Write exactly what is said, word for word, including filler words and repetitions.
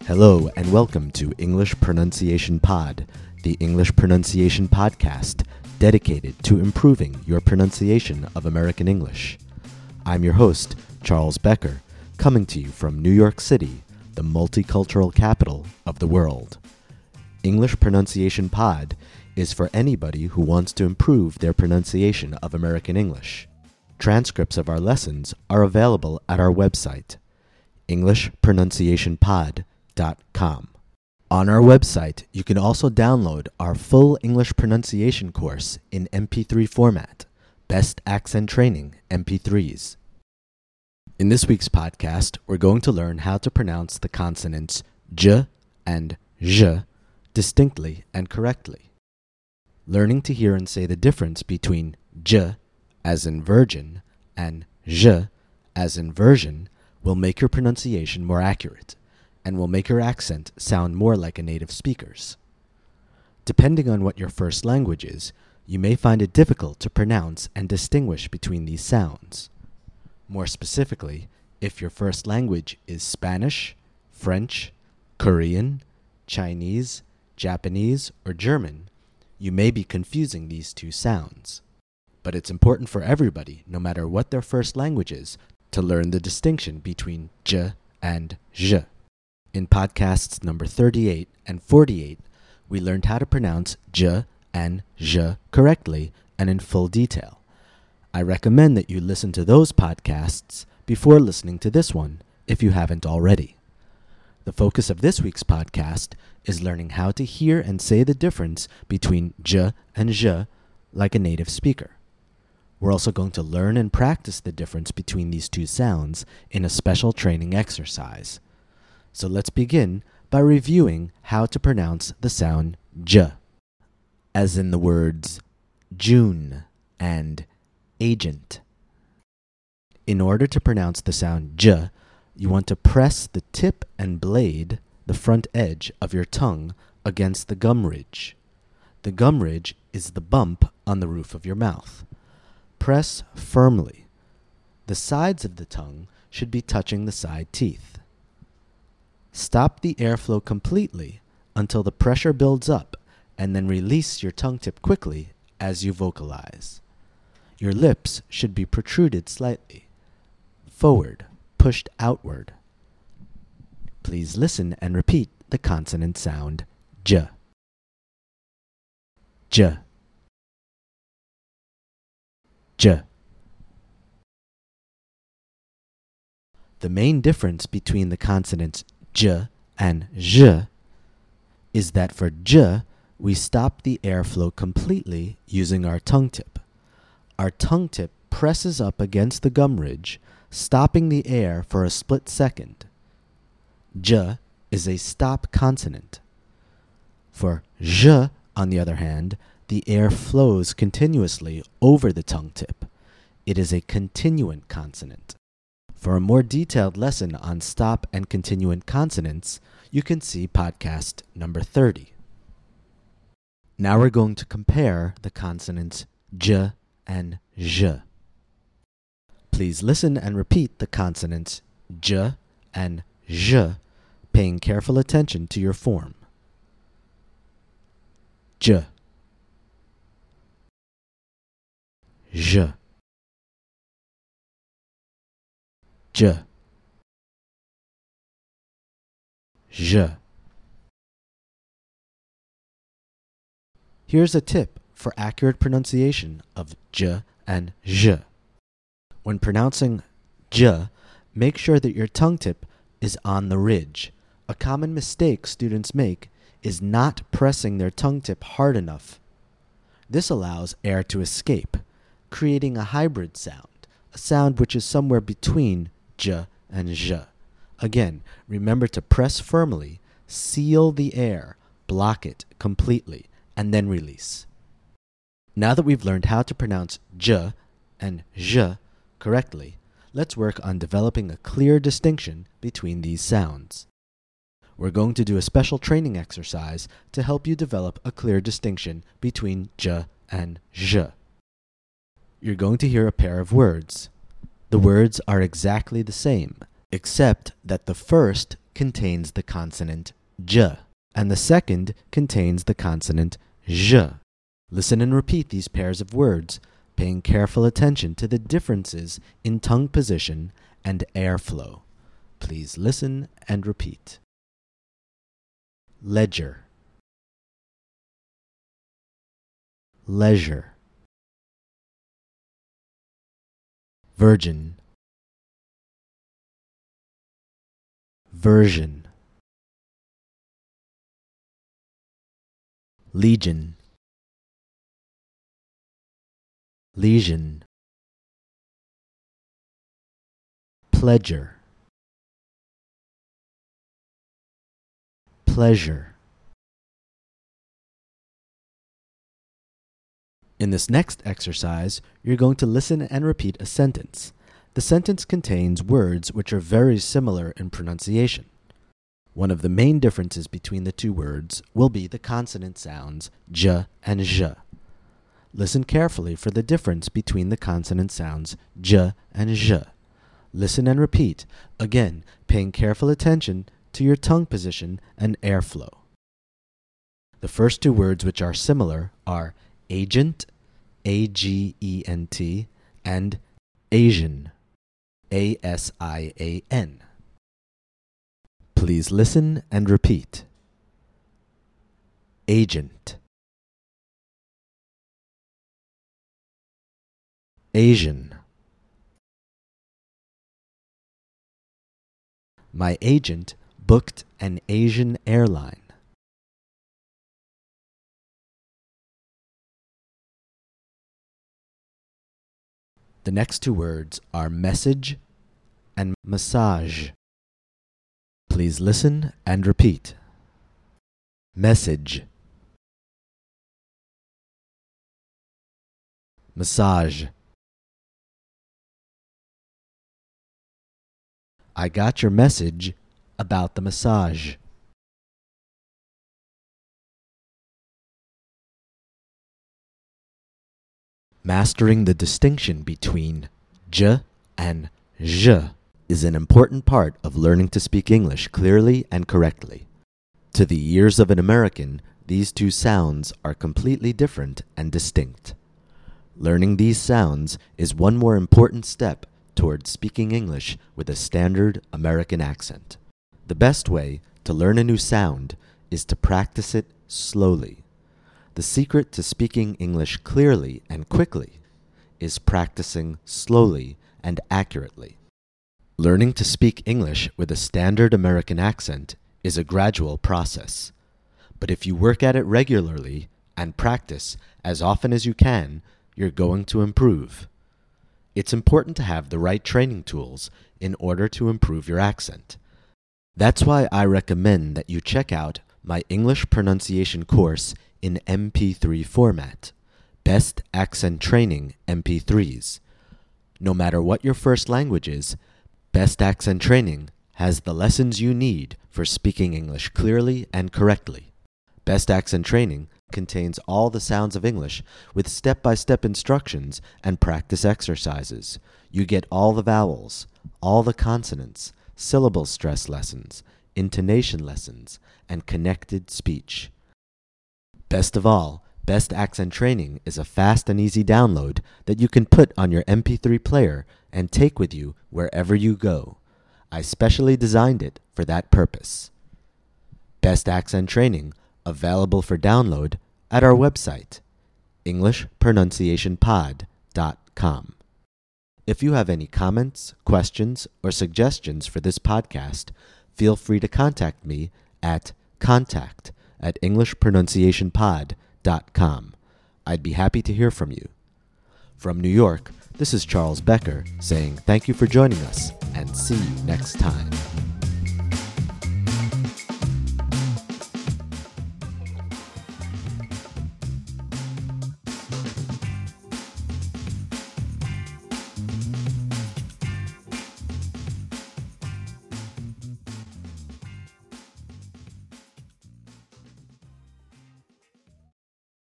Hello and welcome to English Pronunciation Pod, the English pronunciation podcast dedicated to improving your pronunciation of American English. I'm your host, Charles Becker, coming to you from New York City, the multicultural capital of the world. English Pronunciation Pod is for anybody who wants to improve their pronunciation of American English. Transcripts of our lessons are available at our website, english pronunciation pod dot com. On our website, you can also download our full English pronunciation course in M P three format, Best Accent Training M P threes. In this week's podcast, we're going to learn how to pronounce the consonants j and zh distinctly and correctly. Learning to hear and say the difference between j, as in virgin, and zh, as in version, will make your pronunciation more accurate and will make your accent sound more like a native speaker's. Depending on what your first language is, you may find it difficult to pronounce and distinguish between these sounds. More specifically, if your first language is Spanish, French, Korean, Chinese, Japanese, or German, you may be confusing these two sounds. But it's important for everybody, no matter what their first language is, to learn the distinction between j and zh. In podcasts number thirty-eight and forty-eight, we learned how to pronounce j and zh correctly and in full detail. I recommend that you listen to those podcasts before listening to this one, if you haven't already. The focus of this week's podcast is learning how to hear and say the difference between j and zh like a native speaker. We're also going to learn and practice the difference between these two sounds in a special training exercise. So let's begin by reviewing how to pronounce the sound j, as in the words June and agent. In order to pronounce the sound j, you want to press the tip and blade, the front edge of your tongue, against the gum ridge. The gum ridge is the bump on the roof of your mouth. Press firmly. The sides of the tongue should be touching the side teeth. Stop the airflow completely until the pressure builds up, and then release your tongue tip quickly as you vocalize. Your lips should be protruded slightly, forward, pushed outward. Please listen and repeat the consonant sound j. J. J. The main difference between the consonants j and zh is that for j, we stop the airflow completely using our tongue tip. Our tongue tip presses up against the gum ridge, stopping the air for a split second. J is a stop consonant. For zh, on the other hand, the air flows continuously over the tongue tip. It is a continuant consonant. For a more detailed lesson on stop and continuant consonants, you can see podcast number thirty. Now we're going to compare the consonants j and zh. Please listen and repeat the consonants j and zh, paying careful attention to your form. J. J. J. J. Here's a tip for accurate pronunciation of j and zh. When pronouncing j, make sure that your tongue tip is on the ridge. A common mistake students make is not pressing their tongue tip hard enough. This allows air to escape, creating a hybrid sound, a sound which is somewhere between j and zh. Again, remember to press firmly, seal the air, block it completely, and then release. Now that we've learned how to pronounce j and zh correctly, let's work on developing a clear distinction between these sounds. We're going to do a special training exercise to help you develop a clear distinction between j and zh. You're going to hear a pair of words. The words are exactly the same, except that the first contains the consonant j, and the second contains the consonant zh. Listen and repeat these pairs of words, paying careful attention to the differences in tongue position and airflow. Please listen and repeat. Ledger, leisure, virgin, version, legion, lesion, pledger, pleasure. In this next exercise, you're going to listen and repeat a sentence. The sentence contains words which are very similar in pronunciation. One of the main differences between the two words will be the consonant sounds j and zh. Listen carefully for the difference between the consonant sounds j and zh. Listen and repeat, again paying careful attention to your tongue position and airflow. The first two words which are similar are agent, A G E N T, and Asian, A S I A N. Please listen and repeat. Agent, Asian. My agent booked an Asian airline. The next two words are message and massage. Please listen and repeat. Message, massage. I got your message about the massage. Mastering the distinction between j and zh is an important part of learning to speak English clearly and correctly. To the ears of an American, these two sounds are completely different and distinct. Learning these sounds is one more important step towards speaking English with a standard American accent. The best way to learn a new sound is to practice it slowly. The secret to speaking English clearly and quickly is practicing slowly and accurately. Learning to speak English with a standard American accent is a gradual process. But if you work at it regularly and practice as often as you can, you're going to improve. It's important to have the right training tools in order to improve your accent. That's why I recommend that you check out my English pronunciation course in M P three format, Best Accent Training M P threes. No matter what your first language is, Best Accent Training has the lessons you need for speaking English clearly and correctly. Best Accent Training contains all the sounds of English with step-by-step instructions and practice exercises. You get all the vowels, all the consonants, syllable stress lessons, intonation lessons, and connected speech. Best of all, Best Accent Training is a fast and easy download that you can put on your M P three player and take with you wherever you go. I specially designed it for that purpose. Best Accent Training available for download at our website, english pronunciation pod dot com. If you have any comments, questions, or suggestions for this podcast, feel free to contact me at contact at english pronunciation pod dot com. I'd be happy to hear from you. From New York, this is Charles Becker saying thank you for joining us and see you next time.